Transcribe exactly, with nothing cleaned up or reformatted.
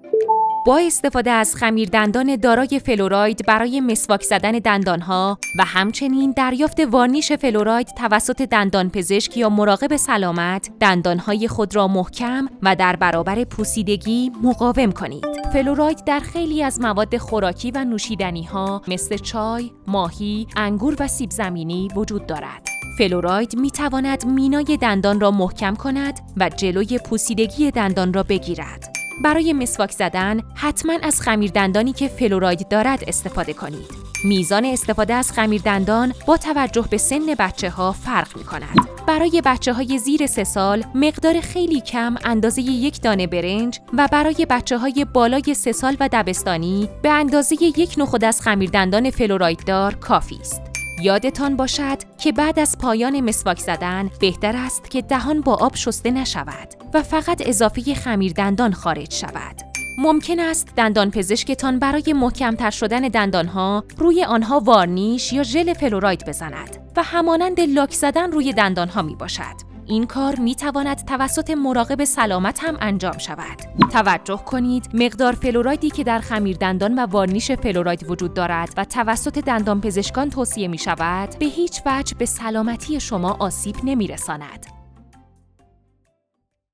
با استفاده از خمیردندان دارای فلوراید برای مسواک زدن دندانها و همچنین دریافت وارنیش فلوراید توسط دندانپزشک یا مراقب سلامت، دندانهای خود را محکم و در برابر پوسیدگی مقاوم کنید. فلوراید در خیلی از مواد خوراکی و نوشیدنی‌ها مثل چای، ماهی، انگور و سیب زمینی وجود دارد. فلوراید می‌تواند مینای دندان را محکم کند و جلوی پوسیدگی دندان را بگیرد. برای مسواک زدن حتما از خمیردندانی که فلوراید دارد استفاده کنید. میزان استفاده از خمیردندان با توجه به سن بچه‌ها فرق می‌کند. برای بچه‌های زیر سه سال مقدار خیلی کم اندازه یک دانه برنج و برای بچه‌های بالای سه سال و دبستانی به اندازه یک نخود از خمیردندان فلورایددار کافی است. یادتان باشد که بعد از پایان مسواک زدن بهتر است که دهان با آب شسته نشود و فقط اضافه خمیردندان خارج شود. ممکن است دندانپزشکتان برای محکم‌تر شدن دندانها روی آنها وارنیش یا ژل فلوراید بزند و همانند لاک زدن روی دندانها می باشد. این کار می تواند توسط مراقب سلامت هم انجام شود. توجه کنید مقدار فلورایدی که در خمیردندان و وارنیش فلوراید وجود دارد و توسط دندانپزشکان توصیه می شود به هیچ وجه به سلامتی شما آسیب نمی رساند.